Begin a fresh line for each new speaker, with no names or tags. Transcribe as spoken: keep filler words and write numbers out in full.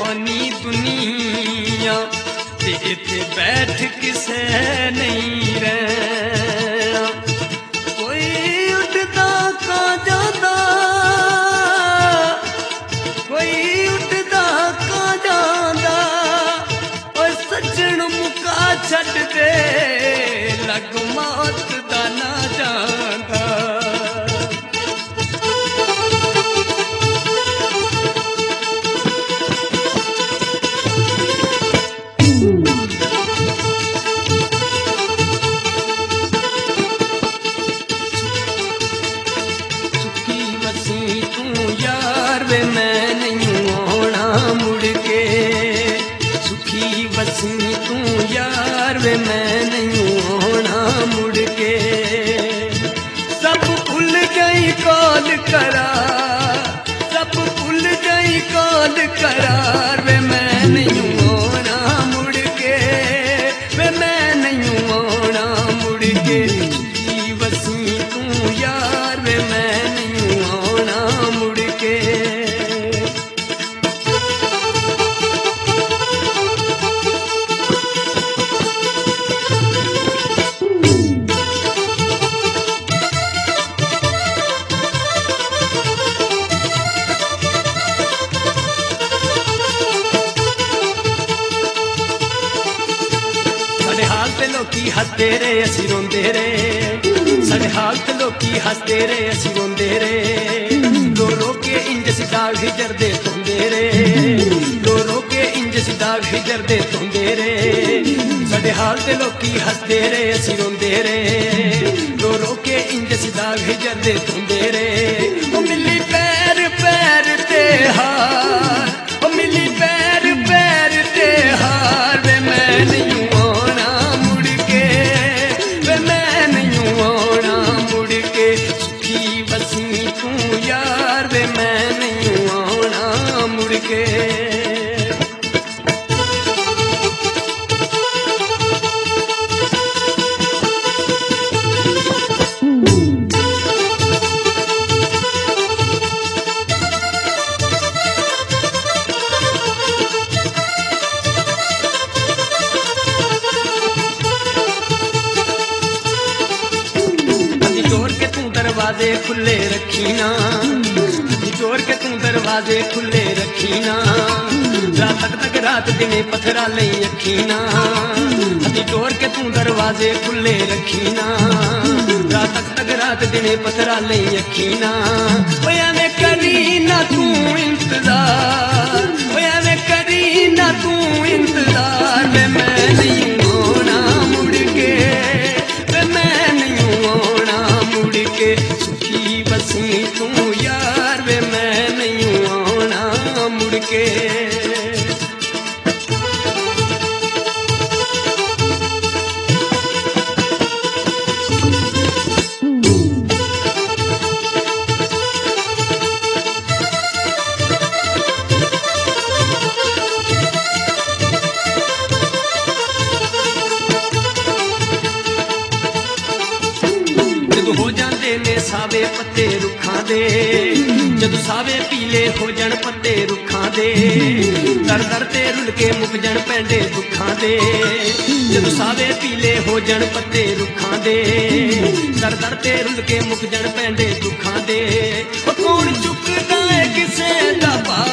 कोनी दुनिया ते इत्थे बैठ किसे नहीं रहना। कोई उठदा का जांदा, कोई उठदा का जांदा, ओ सज्जन मुका छड्ड दे लग मौत दा ना जांदा। मैं नहीं होना मुड़ के, सब भूल गई कॉल करा, सब भूल गई कॉल करार वे मैं नहीं होना मुड़ के, वे मैं नहीं होना मुड़ के। सुखी वसी तू यार वे मैं नहीं होना मुड़ के। लोकी हसदे रे असी रोंदे रे, साडे हाल ते लोकी हसदे रे असी रोंदे रे। रो रो के इंज सी दाग हिजरदे धोंदे रे, रो रो के इंज सी दाग हिजरदे धोंदे रे। साडे हाल ते लोकी हसदे रे असी रोंदे रे, रो रो के इंज सी दाग हिजरदे धोंदे रे। ओ मिली पैर पैर ते हार, ओ मिली पैर पैर ते हार वे मैं नहीं यार वे मैं नहीं आना मुड़ के। जोर के तू दरवाजे खुले रखी ना, जोर के तू दरवाजे खुले रखी ना। रात तक तक रात दिने पत्थरा ले अखी ना, हदी जोर के तू दरवाजे खुले रखी ना। रात तक तक रात दिने पत्थरा ले अखी ना। ओया में करी ना तू इंतजार, ओया में करी ना तू इंतजार वे मैं नहीं होना मुड़ के, वे मैं नहीं होना मुड़ के। सुखी बसी तू यार वे मैं नहीं आना मुड़ के। हो जाते ने सावे पत्ते रुखां दे, जदों सावे पीले हो जन पत्ते रुखां दे। दर दर ते रुल के मुक जन पैंडे दुखां दे, जदों सावे पीले हो जन पत्ते रुखां दे। दर दर ते रुल के मुक जन पैंडे दुखां दे। ओ कौन चुकदा है किसे दा